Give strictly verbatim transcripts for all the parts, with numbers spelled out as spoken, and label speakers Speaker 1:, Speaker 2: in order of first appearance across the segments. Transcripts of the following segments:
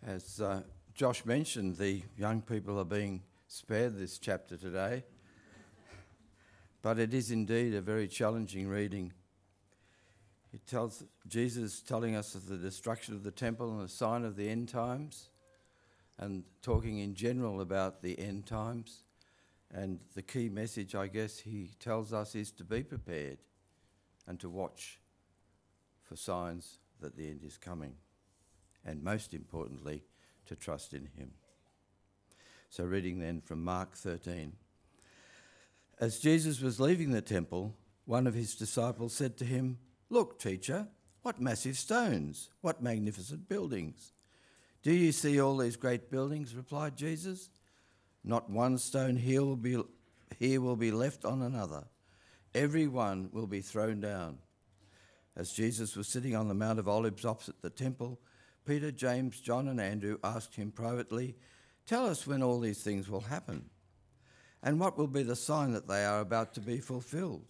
Speaker 1: As uh, Josh mentioned, the young people are being spared this chapter today, but it is indeed a very challenging reading. It tells Jesus telling us of the destruction of the temple and a sign of the end times, and talking in general about the end times. And the key message, I guess, he tells us is to be prepared and to watch for signs that the end is coming. And most importantly, to trust in him. So reading then from Mark thirteen. As Jesus was leaving the temple, one of his disciples said to him, "Look, teacher, what massive stones, what magnificent buildings. Do you see all these great buildings?" replied Jesus. "Not one stone here will be, here will be left on another. Every one will be thrown down." As Jesus was sitting on the Mount of Olives opposite the temple, Peter, James, John and Andrew asked him privately, "Tell us when all these things will happen, and what will be the sign that they are about to be fulfilled?"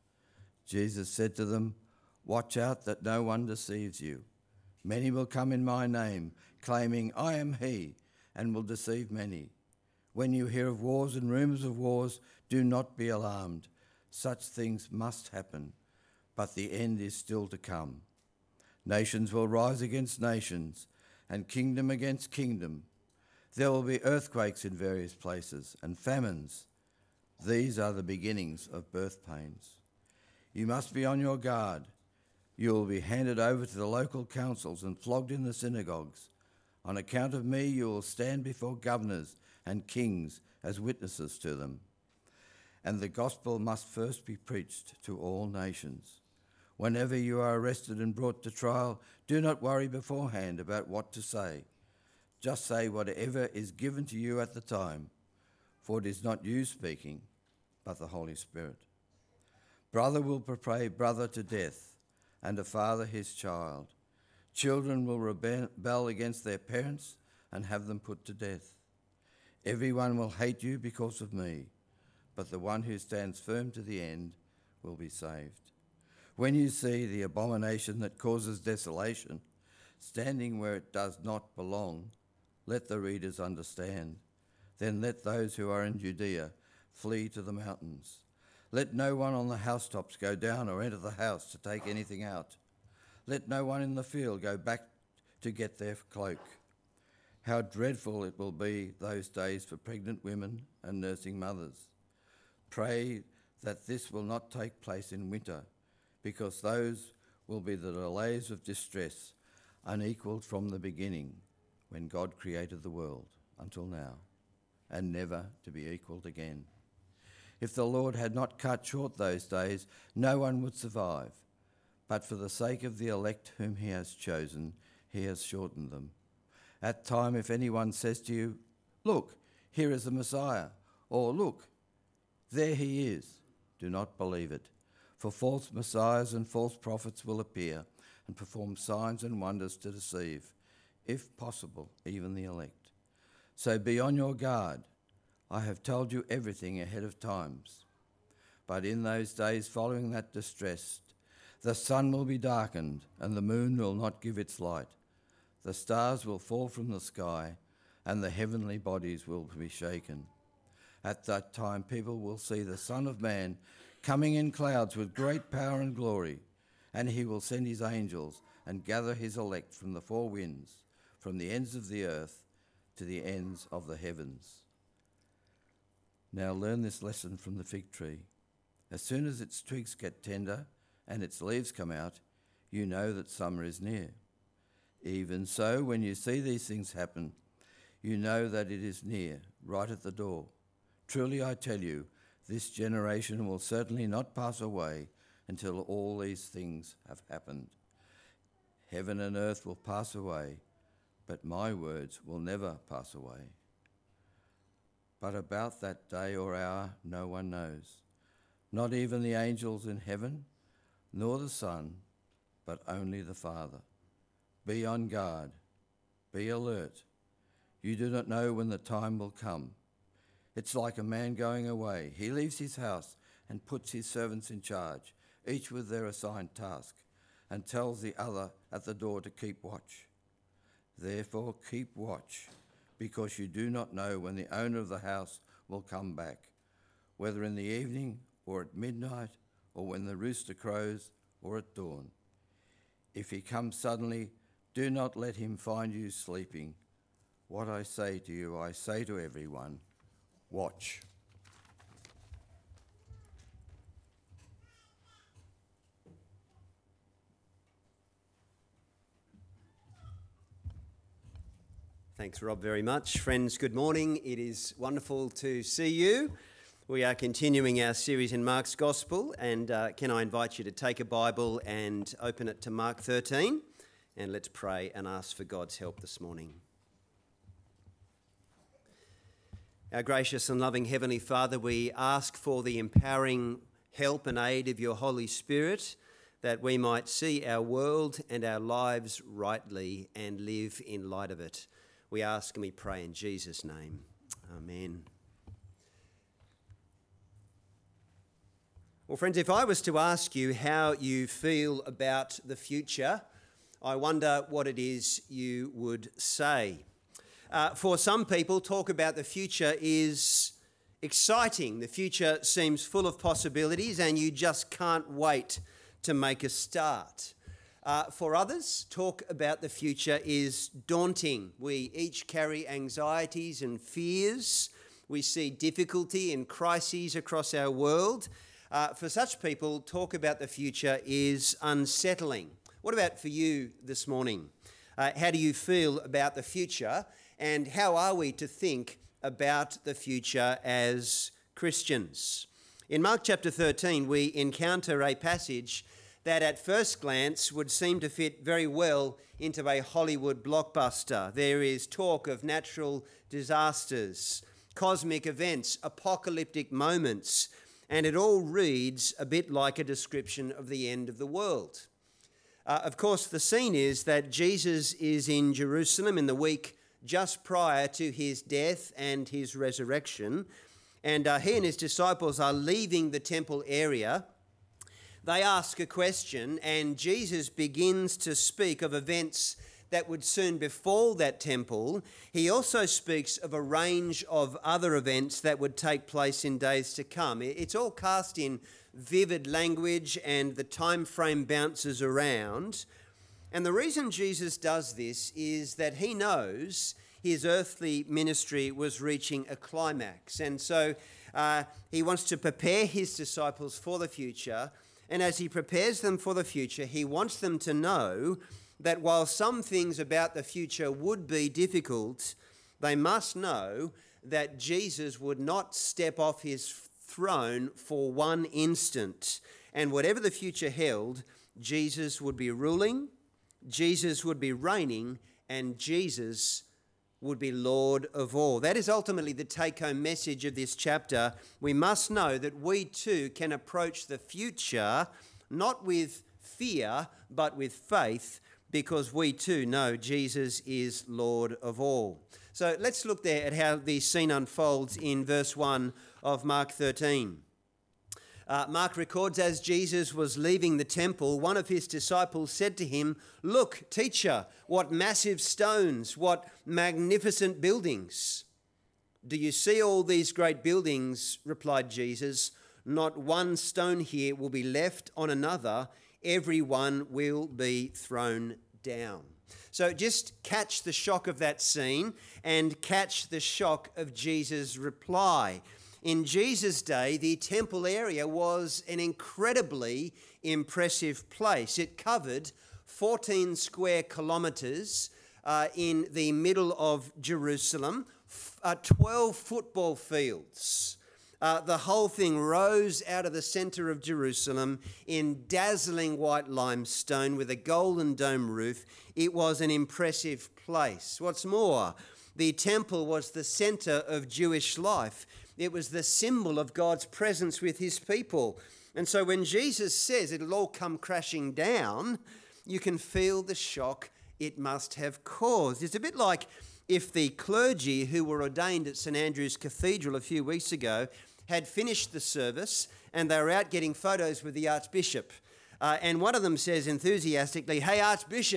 Speaker 1: Jesus said to them, "Watch out that no one deceives you. Many will come in my name, claiming, 'I am he,' and will deceive many. When you hear of wars and rumours of wars, do not be alarmed. Such things must happen, but the end is still to come. Nations will rise against nations, and kingdom against kingdom. There will be earthquakes in various places, and famines. These are the beginnings of birth pains. You must be on your guard. You will be handed over to the local councils and flogged in the synagogues. On account of me, you will stand before governors and kings as witnesses to them. And the gospel must first be preached to all nations. Whenever you are arrested and brought to trial, do not worry beforehand about what to say. Just say whatever is given to you at the time, for it is not you speaking, but the Holy Spirit. Brother will betray brother to death, and a father his child. Children will rebel against their parents and have them put to death. Everyone will hate you because of me, but the one who stands firm to the end will be saved. When you see the abomination that causes desolation standing where it does not belong, let the readers understand. Then let those who are in Judea flee to the mountains. Let no one on the housetops go down or enter the house to take anything out. Let no one in the field go back to get their cloak. How dreadful it will be those days for pregnant women and nursing mothers. Pray that this will not take place in winter, because those will be the delays of distress, unequalled from the beginning, when God created the world, until now, and never to be equalled again. If the Lord had not cut short those days, no one would survive. But for the sake of the elect whom he has chosen, he has shortened them. At time, if anyone says to you, 'Look, here is the Messiah,' or 'Look, there he is,' do not believe it. For false messiahs and false prophets will appear and perform signs and wonders to deceive, if possible, even the elect. So be on your guard. I have told you everything ahead of times. But in those days following that distress, the sun will be darkened and the moon will not give its light. The stars will fall from the sky and the heavenly bodies will be shaken. At that time people will see the Son of Man coming in clouds with great power and glory, and he will send his angels and gather his elect from the four winds, from the ends of the earth to the ends of the heavens. Now learn this lesson from the fig tree. As soon as its twigs get tender and its leaves come out, you know that summer is near. Even so, when you see these things happen, you know that it is near, right at the door. Truly I tell you, this generation will certainly not pass away until all these things have happened. Heaven and earth will pass away, but my words will never pass away. But about that day or hour no one knows, not even the angels in heaven, nor the Son, but only the Father. Be on guard, be alert. You do not know when the time will come. It's like a man going away. He leaves his house and puts his servants in charge, each with their assigned task, and tells the other at the door to keep watch. Therefore keep watch, because you do not know when the owner of the house will come back, whether in the evening or at midnight, or when the rooster crows or at dawn. If he comes suddenly, do not let him find you sleeping. What I say to you, I say to everyone, watch.
Speaker 2: Thanks, Rob, very much. Friends, good morning. It is wonderful to see you. We are continuing our series in Mark's Gospel, and uh, can I invite you to take a Bible and open it to Mark thirteen, and let's pray and ask for God's help this morning. Our gracious and loving Heavenly Father, we ask for the empowering help and aid of your Holy Spirit, that we might see our world and our lives rightly and live in light of it. We ask and we pray in Jesus' name. Amen. Well, friends, if I was to ask you how you feel about the future, I wonder what it is you would say. Uh, for some people, talk about the future is exciting. The future seems full of possibilities and you just can't wait to make a start. Uh, for others, talk about the future is daunting. We each carry anxieties and fears. We see difficulty and crises across our world. Uh, for such people, talk about the future is unsettling. What about for you this morning? Uh, how do you feel about the future, and how are we to think about the future as Christians? In Mark chapter thirteen, we encounter a passage that at first glance would seem to fit very well into a Hollywood blockbuster. There is talk of natural disasters, cosmic events, apocalyptic moments, and it all reads a bit like a description of the end of the world. Uh, of course, the scene is that Jesus is in Jerusalem in the week just prior to his death and his resurrection, and uh, he and his disciples are leaving the temple area. They ask a question, and Jesus begins to speak of events that would soon befall that temple. He also speaks of a range of other events that would take place in days to come. It's all cast in vivid language, and the time frame bounces around. And the reason Jesus does this is that he knows his earthly ministry was reaching a climax. And so uh, he wants to prepare his disciples for the future. And as he prepares them for the future, he wants them to know that while some things about the future would be difficult, they must know that Jesus would not step off his throne for one instant. And whatever the future held, Jesus would be ruling, Jesus would be reigning, and Jesus would be Lord of all. That is ultimately the take-home message of this chapter. We must know that we too can approach the future not with fear, but with faith, because we too know Jesus is Lord of all. So let's look there at how the scene unfolds in verse one of Mark thirteen. Uh, Mark records, as Jesus was leaving the temple, one of his disciples said to him, "Look, teacher, what massive stones, what magnificent buildings." "Do you see all these great buildings?" replied Jesus. "Not one stone here will be left on another. Every one will be thrown down." So just catch the shock of that scene and catch the shock of Jesus' reply. In Jesus' day, the temple area was an incredibly impressive place. It covered fourteen square kilometres uh, in the middle of Jerusalem, f- uh, twelve football fields. Uh, the whole thing rose out of the centre of Jerusalem in dazzling white limestone with a golden dome roof. It was an impressive place. What's more, the temple was the centre of Jewish life. It was the symbol of God's presence with his people. And so when Jesus says it'll all come crashing down, you can feel the shock it must have caused. It's a bit like if the clergy who were ordained at St Andrew's Cathedral a few weeks ago had finished the service and they were out getting photos with the Archbishop. Uh, and one of them says enthusiastically, "Hey, Archbishop,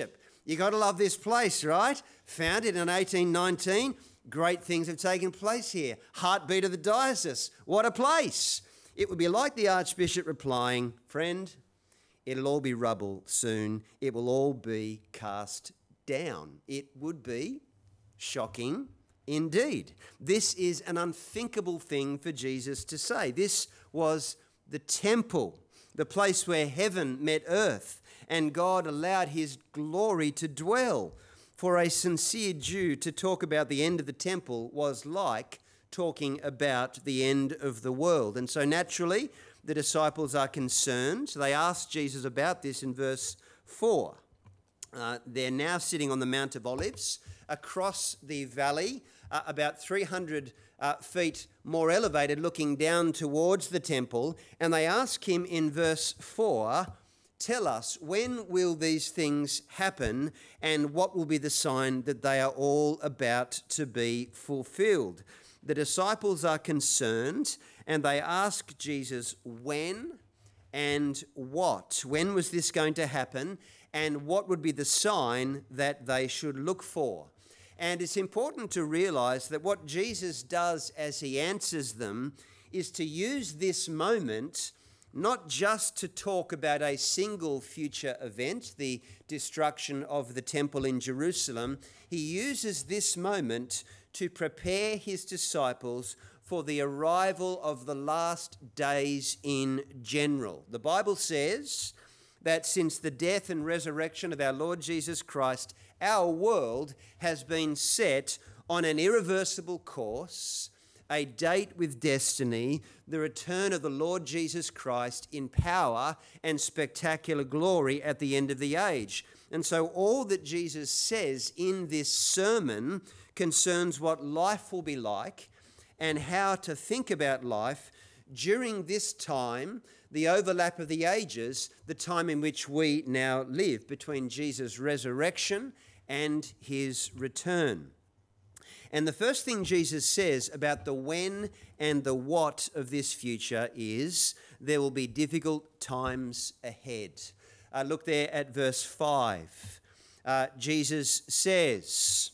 Speaker 2: You got to love this place, right? Founded in eighteen nineteen, great things have taken place here. Heartbeat of the diocese. What a place. It would be like the Archbishop replying, friend, it'll all be rubble soon. It will all be cast down. It would be shocking indeed. This is an unthinkable thing for Jesus to say. This was the temple, the place where heaven met earth, and God allowed his glory to dwell. For a sincere Jew to talk about the end of the temple was like talking about the end of the world. And so naturally, the disciples are concerned. They ask Jesus about this in verse four. Uh, they're now sitting on the Mount of Olives across the valley, uh, about three hundred uh, feet more elevated, looking down towards the temple. And they ask him in verse four, tell us, when will these things happen, and what will be the sign that they are all about to be fulfilled? The disciples are concerned, and they ask Jesus when and what. When was this going to happen, and what would be the sign that they should look for? And it's important to realize that what Jesus does as he answers them is to use this moment not just to talk about a single future event, the destruction of the temple in Jerusalem. He uses this moment to prepare his disciples for the arrival of the last days in general. The Bible says that since the death and resurrection of our Lord Jesus Christ, our world has been set on an irreversible course, a date with destiny, the return of the Lord Jesus Christ in power and spectacular glory at the end of the age. And so all that Jesus says in this sermon concerns what life will be like and how to think about life during this time, the overlap of the ages, the time in which we now live, between Jesus' resurrection and his return. And the first thing Jesus says about the when and the what of this future is there will be difficult times ahead. Uh, look there at verse five. Uh, Jesus says,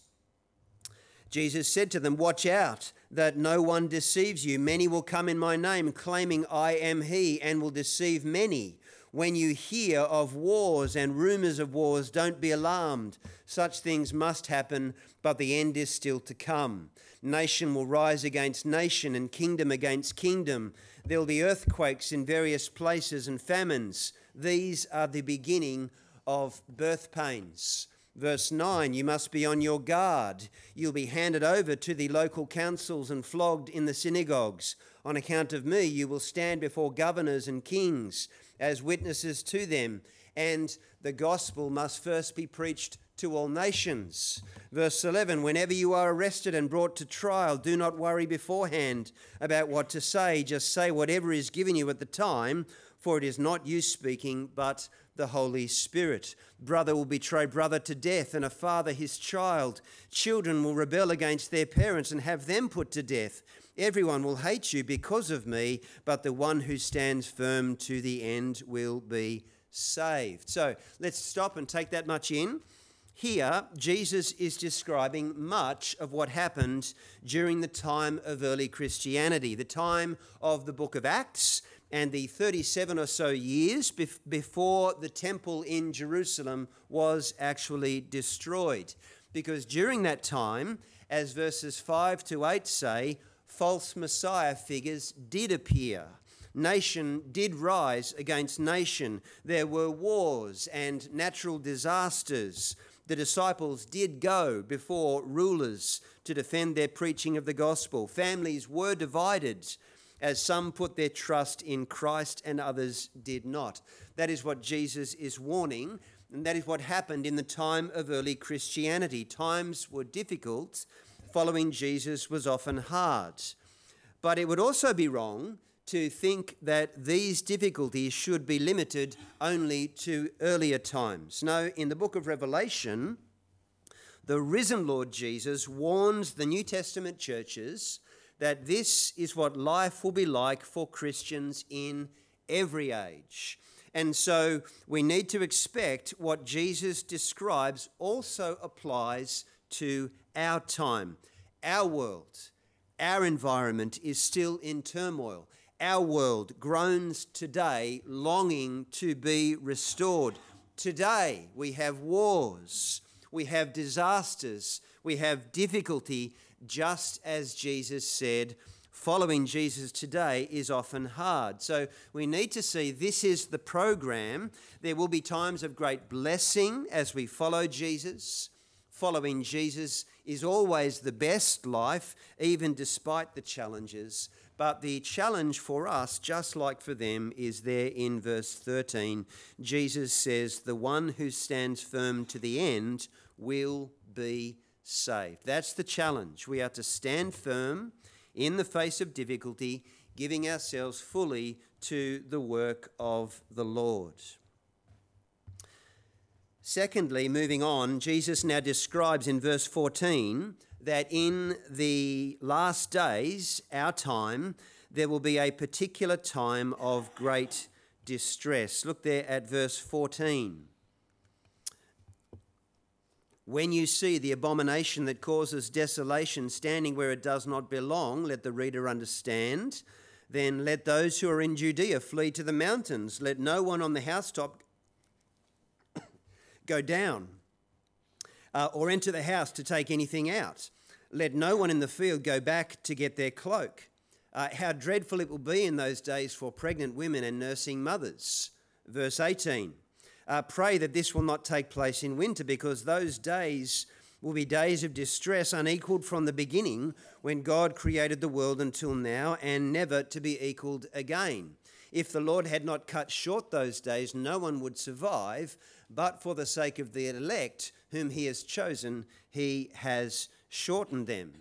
Speaker 2: Jesus said to them, watch out that no one deceives you. Many will come in my name, claiming I am he, and will deceive many. When you hear of wars and rumors of wars, don't be alarmed. Such things must happen, but the end is still to come. Nation will rise against nation and kingdom against kingdom. There will be earthquakes in various places and famines. These are the beginning of birth pains. Verse nine, you must be on your guard. You'll be handed over to the local councils and flogged in the synagogues. On account of me, you will stand before governors and kings as witnesses to them, and the gospel must first be preached to all nations. Verse eleven, whenever you are arrested and brought to trial, do not worry beforehand about what to say. Just say whatever is given you at the time, for it is not you speaking, but the Holy Spirit. Brother will betray brother to death, and a father his child. Children will rebel against their parents and have them put to death. Everyone will hate you because of me, but the one who stands firm to the end will be saved. So let's stop and take that much in. Here, Jesus is describing much of what happened during the time of early Christianity, the time of the book of Acts, and the thirty-seven or so years bef- before the temple in Jerusalem was actually destroyed. Because during that time, as verses five to eight say, false Messiah figures did appear. Nation did rise against nation. There were wars and natural disasters. The disciples did go before rulers to defend their preaching of the gospel. Families were divided, as some put their trust in Christ and others did not. That is what Jesus is warning, and that is what happened in the time of early Christianity. Times were difficult. Following Jesus was often hard. But it would also be wrong to think that these difficulties should be limited only to earlier times. No, in the book of Revelation, the risen Lord Jesus warns the New Testament churches that this is what life will be like for Christians in every age. And so we need to expect what Jesus describes also applies to our time. Our world, our environment is still in turmoil. Our world groans today, longing to be restored. Today we have wars, we have disasters, we have difficulty, just as Jesus said, following Jesus today is often hard. So we need to see this is the program. There will be times of great blessing as we follow Jesus. Following Jesus is always the best life, even despite the challenges. But the challenge for us, just like for them, is there in verse thirteen. Jesus says, the one who stands firm to the end will be saved. That's the challenge. We are to stand firm in the face of difficulty, giving ourselves fully to the work of the Lord. Secondly, moving on, Jesus now describes in verse fourteen that in the last days, our time, there will be a particular time of great distress. Look there at verse fourteen. When you see the abomination that causes desolation standing where it does not belong, let the reader understand. Then let those who are in Judea flee to the mountains. Let no one on the housetop go down uh, or enter the house to take anything out. Let no one in the field go back to get their cloak. Uh, how dreadful it will be in those days for pregnant women and nursing mothers. Verse eighteen. Uh, pray that this will not take place in winter, because those days will be days of distress unequaled from the beginning, when God created the world until now, and never to be equaled again. If the Lord had not cut short those days, no one would survive, but for the sake of the elect whom he has chosen, he has shortened them.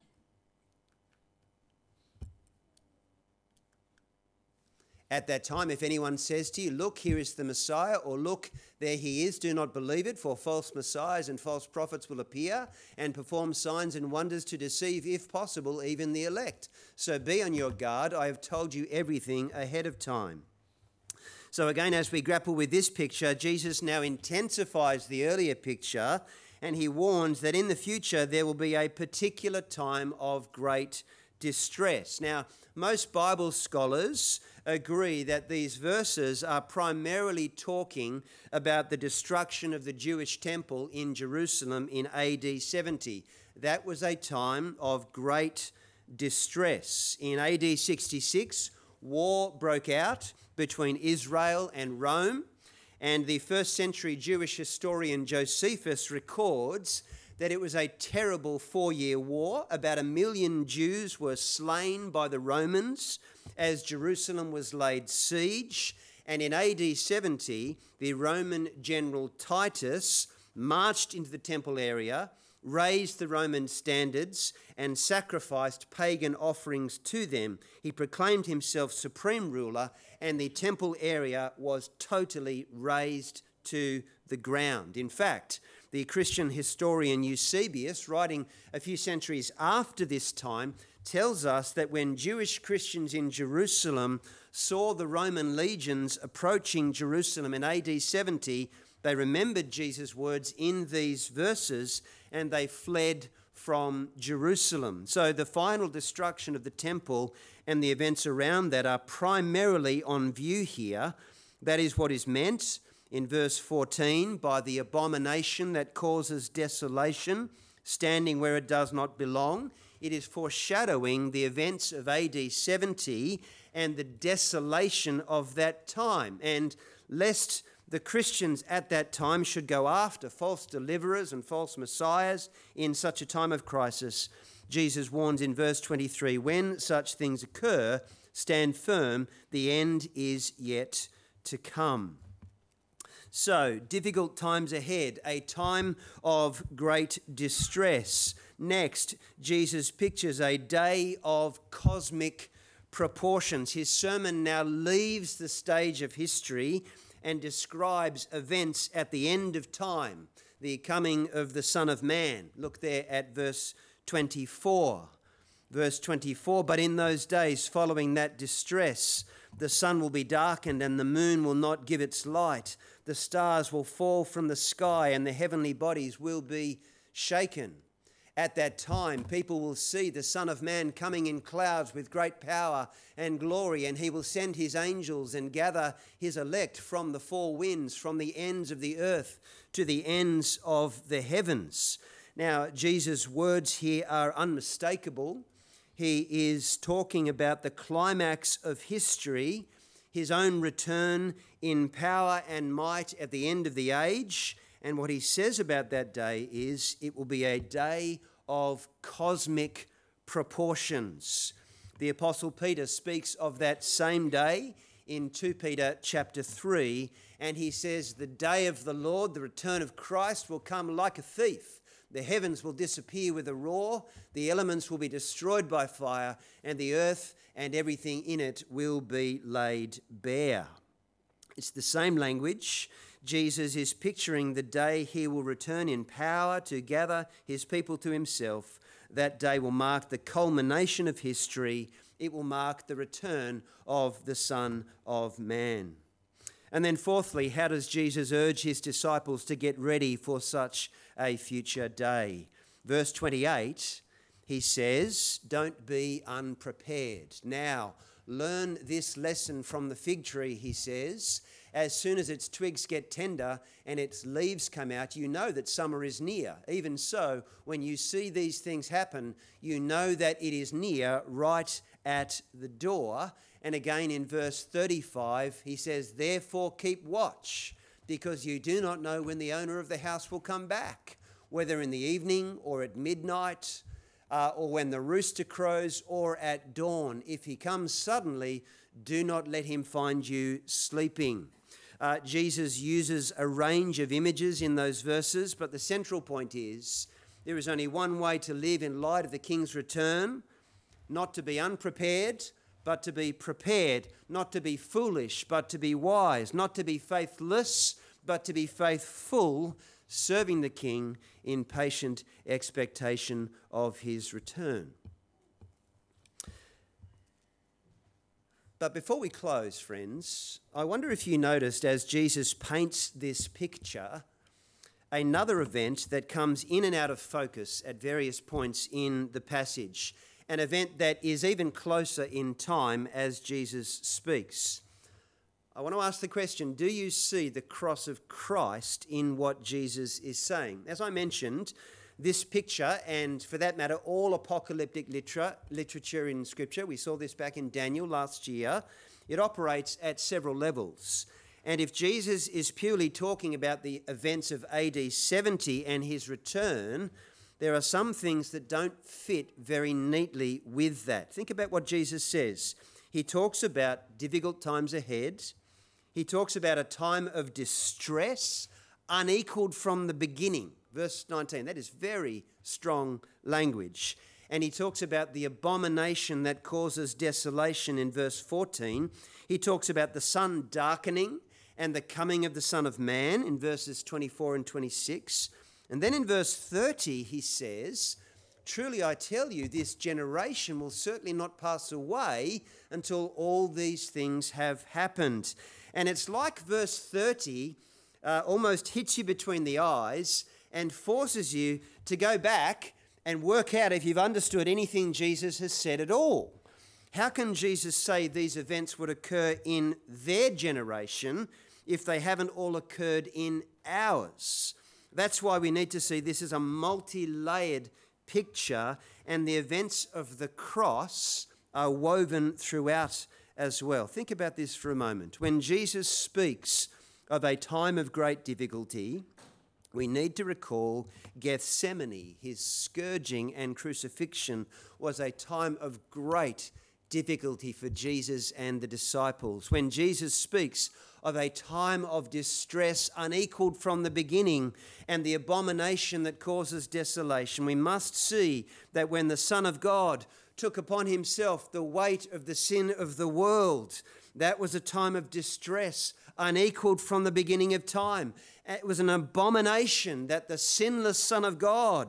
Speaker 2: At that time, if anyone says to you, look, here is the Messiah, or look, there he is, do not believe it, for false messiahs and false prophets will appear and perform signs and wonders to deceive, if possible, even the elect. So be on your guard. I have told you everything ahead of time. So again, as we grapple with this picture, Jesus now intensifies the earlier picture, and he warns that in the future there will be a particular time of great distress. Now, most Bible scholars agree that these verses are primarily talking about the destruction of the Jewish temple in Jerusalem in A D seventy. That was a time of great distress. In A D sixty-six, war broke out between Israel and Rome, and the first century Jewish historian Josephus records that it was a terrible four-year war. About a million Jews were slain by the Romans as Jerusalem was laid siege. And in A D seventy, the Roman general Titus marched into the temple area, raised the Roman standards, and sacrificed pagan offerings to them. He proclaimed himself supreme ruler, and the temple area was totally razed to the ground. In fact, the Christian historian Eusebius, writing a few centuries after this time, tells us that when Jewish Christians in Jerusalem saw the Roman legions approaching Jerusalem in A D seventy, they remembered Jesus' words in these verses and they fled from Jerusalem. So the final destruction of the temple and the events around that are primarily on view here. That is what is meant in verse fourteen, by the abomination that causes desolation, standing where it does not belong. It is foreshadowing the events of A D seventy and the desolation of that time. And lest the Christians at that time should go after false deliverers and false messiahs in such a time of crisis, Jesus warns in verse twenty-three, when such things occur, stand firm, the end is yet to come. So, difficult times ahead, a time of great distress. Next, Jesus pictures a day of cosmic proportions. His sermon now leaves the stage of history and describes events at the end of time, the coming of the Son of Man. Look there at verse twenty-four. Verse twenty-four, but in those days following that distress, the sun will be darkened and the moon will not give its light. The stars will fall from the sky and the heavenly bodies will be shaken. At that time, people will see the Son of Man coming in clouds with great power and glory, and he will send his angels and gather his elect from the four winds, from the ends of the earth to the ends of the heavens. Now, Jesus' words here are unmistakable. He is talking about the climax of history, his own return in power and might at the end of the age. And what he says about that day is it will be a day of cosmic proportions. The Apostle Peter speaks of that same day in Second Peter chapter three, and he says, the day of the Lord, the return of Christ, will come like a thief. The heavens will disappear with a roar, the elements will be destroyed by fire, and the earth and everything in it will be laid bare. It's the same language. Jesus is picturing the day he will return in power to gather his people to himself. That day will mark the culmination of history. It will mark the return of the Son of Man. And then fourthly, how does Jesus urge his disciples to get ready for such a future day? Verse twenty-eight, he says, don't be unprepared. Now, learn this lesson from the fig tree, he says. As soon as its twigs get tender and its leaves come out, you know that summer is near. Even so, when you see these things happen, you know that it is near, right at the door. And again in verse thirty-five, he says, therefore keep watch, because you do not know when the owner of the house will come back, whether in the evening or at midnight, uh, or when the rooster crows or at dawn. If he comes suddenly, do not let him find you sleeping. Uh, Jesus uses a range of images in those verses, but the central point is there is only one way to live in light of the King's return, not to be unprepared, but to be prepared, not to be foolish, but to be wise, not to be faithless, but to be faithful, serving the King in patient expectation of his return. But before we close, friends, I wonder if you noticed as Jesus paints this picture, another event that comes in and out of focus at various points in the passage, an event that is even closer in time as Jesus speaks. I want to ask the question, do you see the cross of Christ in what Jesus is saying? As I mentioned, this picture, and for that matter, all apocalyptic litera- literature in Scripture, we saw this back in Daniel last year, it operates at several levels. And if Jesus is purely talking about the events of A D seventy and his return, there are some things that don't fit very neatly with that. Think about what Jesus says. He talks about difficult times ahead. He talks about a time of distress unequaled from the beginning. Verse nineteen, that is very strong language. And he talks about the abomination that causes desolation in verse fourteen. He talks about the sun darkening and the coming of the Son of Man in verses twenty-four and twenty-six. And then in verse thirty, he says, truly I tell you, this generation will certainly not pass away until all these things have happened. And it's like verse thirty uh, almost hits you between the eyes and forces you to go back and work out if you've understood anything Jesus has said at all. How can Jesus say these events would occur in their generation if they haven't all occurred in ours? That's why we need to see this as a multi-layered picture, and the events of the cross are woven throughout as well. Think about this for a moment. When Jesus speaks of a time of great difficulty, we need to recall Gethsemane, his scourging and crucifixion, was a time of great difficulty for Jesus and the disciples. When Jesus speaks of a time of distress unequaled from the beginning and the abomination that causes desolation, we must see that when the Son of God took upon himself the weight of the sin of the world, that was a time of distress unequaled from the beginning of time. It was an abomination that the sinless Son of God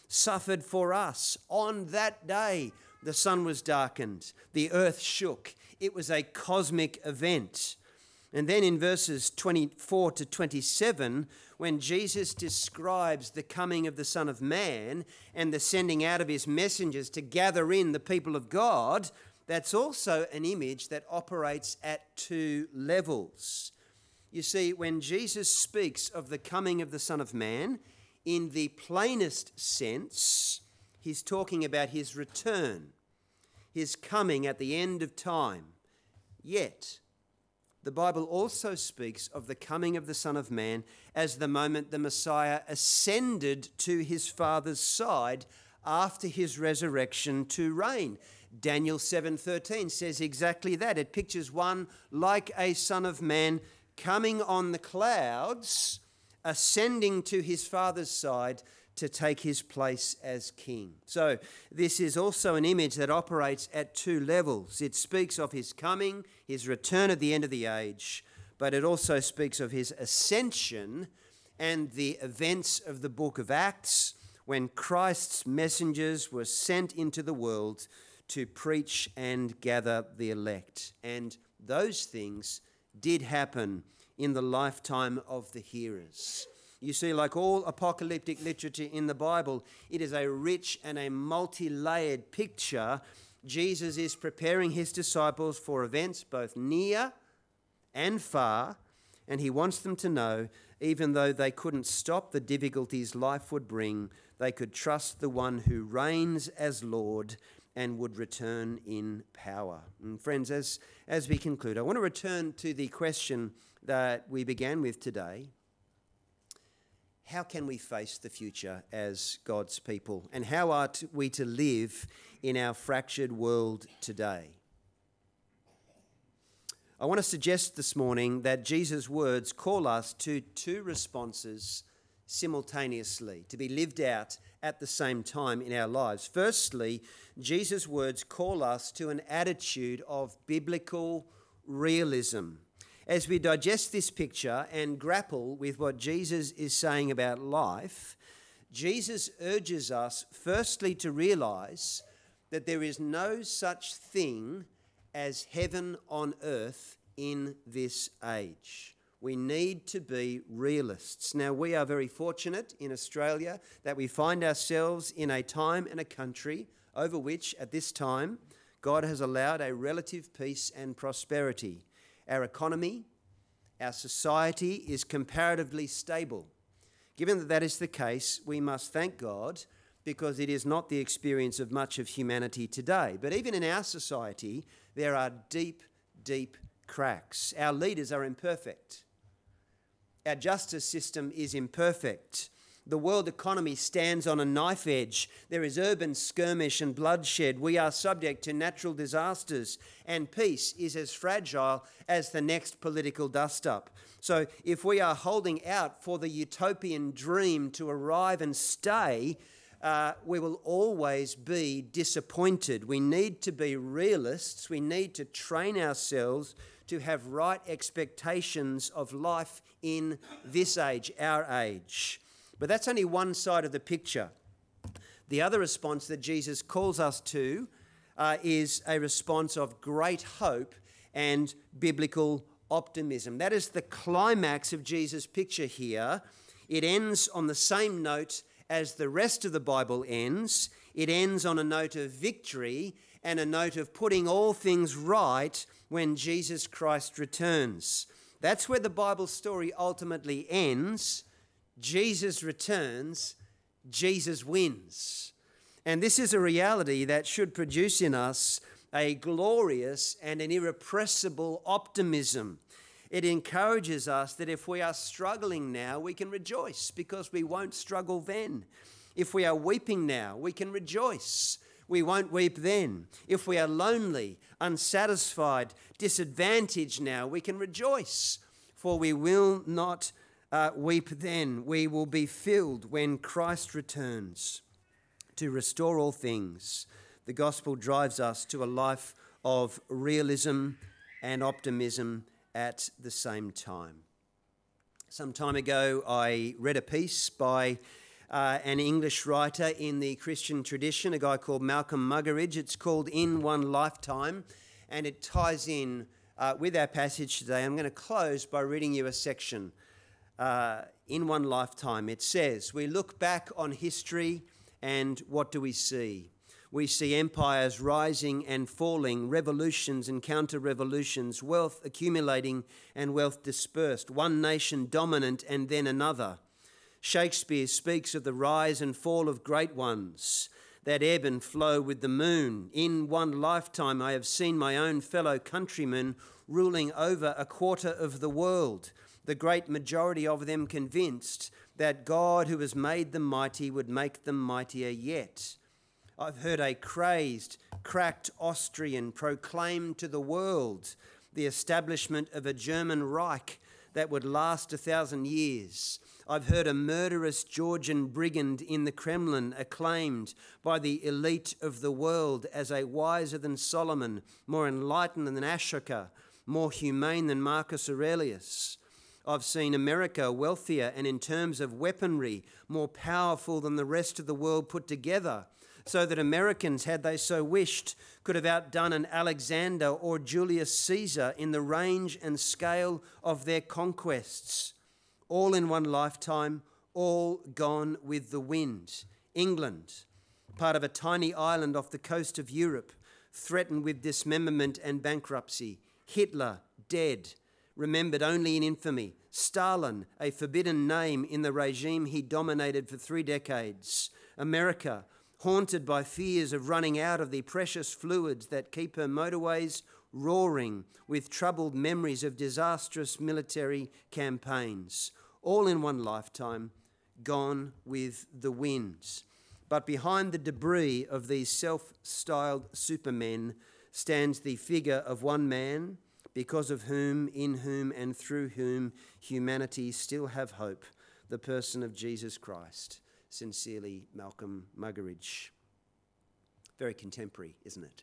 Speaker 2: suffered for us. On that day, the sun was darkened, the earth shook. It was a cosmic event. And then in verses twenty-four to twenty-seven, when Jesus describes the coming of the Son of Man and the sending out of his messengers to gather in the people of God, that's also an image that operates at two levels. You see, when Jesus speaks of the coming of the Son of Man, in the plainest sense, he's talking about his return, his coming at the end of time. Yet, the Bible also speaks of the coming of the Son of Man as the moment the Messiah ascended to his Father's side after his resurrection to reign. Daniel seven thirteen says exactly that. It pictures one like a Son of Man coming on the clouds, ascending to his Father's side to take his place as king. So this is also an image that operates at two levels. It speaks of his coming, his return at the end of the age, but it also speaks of his ascension and the events of the book of Acts when Christ's messengers were sent into the world to preach and gather the elect. And those things did happen in the lifetime of the hearers. You see, like all apocalyptic literature in the Bible, it is a rich and a multi-layered picture. Jesus is preparing his disciples for events both near and far, and he wants them to know, even though they couldn't stop the difficulties life would bring, they could trust the one who reigns as Lord and would return in power. And friends, as, as we conclude, I want to return to the question that we began with today. How can we face the future as God's people? And how are we to live in our fractured world today? I want to suggest this morning that Jesus' words call us to two responses simultaneously, to be lived out at the same time in our lives. Firstly, Jesus' words call us to an attitude of biblical realism. As we digest this picture and grapple with what Jesus is saying about life, Jesus urges us firstly to realize that there is no such thing as heaven on earth in this age. We need to be realists. Now, we are very fortunate in Australia that we find ourselves in a time and a country over which, at this time, God has allowed a relative peace and prosperity. Our economy, our society is comparatively stable. Given that that is the case, we must thank God because it is not the experience of much of humanity today. But even in our society, there are deep, deep cracks. Our leaders are imperfect. Our justice system is imperfect. The world economy stands on a knife edge. There is urban skirmish and bloodshed. We are subject to natural disasters, and peace is as fragile as the next political dust-up. So if we are holding out for the utopian dream to arrive and stay, uh, we will always be disappointed. We need to be realists. We need to train ourselves to have right expectations of life in this age, our age. But that's only one side of the picture. The other response that Jesus calls us to uh, is a response of great hope and biblical optimism. That is the climax of Jesus' picture here. It ends on the same note as the rest of the Bible ends. It ends on a note of victory and a note of putting all things right when Jesus Christ returns. That's where the Bible story ultimately ends. Jesus returns, Jesus wins. And this is a reality that should produce in us a glorious and an irrepressible optimism. It encourages us that if we are struggling now, we can rejoice because we won't struggle then. If we are weeping now, we can rejoice. We won't weep then. If we are lonely, unsatisfied, disadvantaged now, we can rejoice, for we will not uh, weep then. We will be filled when Christ returns to restore all things. The gospel drives us to a life of realism and optimism at the same time. Some time ago, I read a piece by uh, an English writer in the Christian tradition, a guy called Malcolm Muggeridge. It's called In One Lifetime, and it ties in uh, with our passage today. I'm going to close by reading you a section. Uh, in One Lifetime, it says, "We look back on history and what do we see? We see empires rising and falling, revolutions and counter-revolutions, wealth accumulating and wealth dispersed, one nation dominant and then another. Shakespeare speaks of the rise and fall of great ones that ebb and flow with the moon. In one lifetime I have seen my own fellow countrymen ruling over a quarter of the world, the great majority of them convinced that God who has made them mighty would make them mightier yet. I've heard a crazed, cracked Austrian proclaim to the world the establishment of a German Reich that would last a thousand years. I've heard a murderous Georgian brigand in the Kremlin acclaimed by the elite of the world as a wiser than Solomon, more enlightened than Ashoka, more humane than Marcus Aurelius. I've seen America wealthier and in terms of weaponry more powerful than the rest of the world put together, so that Americans, had they so wished, could have outdone an Alexander or Julius Caesar in the range and scale of their conquests. All in one lifetime, all gone with the wind. England, part of a tiny island off the coast of Europe, threatened with dismemberment and bankruptcy. Hitler, dead, remembered only in infamy. Stalin, a forbidden name in the regime he dominated for three decades. America, haunted by fears of running out of the precious fluids that keep her motorways roaring with troubled memories of disastrous military campaigns. All in one lifetime, gone with the winds. But behind the debris of these self-styled supermen stands the figure of one man, because of whom, in whom, and through whom humanity still have hope, the person of Jesus Christ. Sincerely, Malcolm Muggeridge. Very contemporary, isn't it?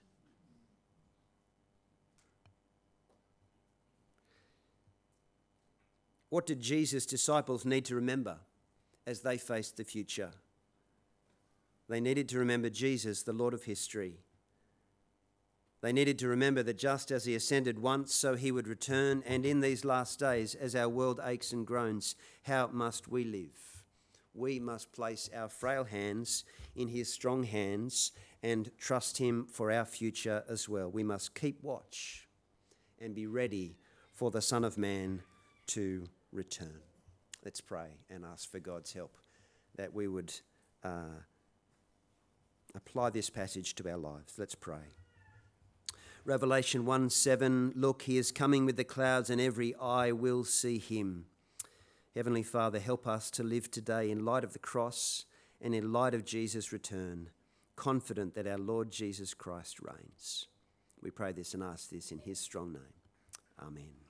Speaker 2: What did Jesus' disciples need to remember as they faced the future? They needed to remember Jesus, the Lord of history. They needed to remember that just as he ascended once, so he would return, and in these last days, as our world aches and groans, how must we live? We must place our frail hands in his strong hands and trust him for our future as well. We must keep watch and be ready for the Son of Man to return. Let's pray and ask for God's help that we would uh, apply this passage to our lives. Let's pray. Revelation one seven, look, he is coming with the clouds and every eye will see him. Heavenly Father, help us to live today in light of the cross and in light of Jesus' return, confident that our Lord Jesus Christ reigns. We pray this and ask this in his strong name. Amen.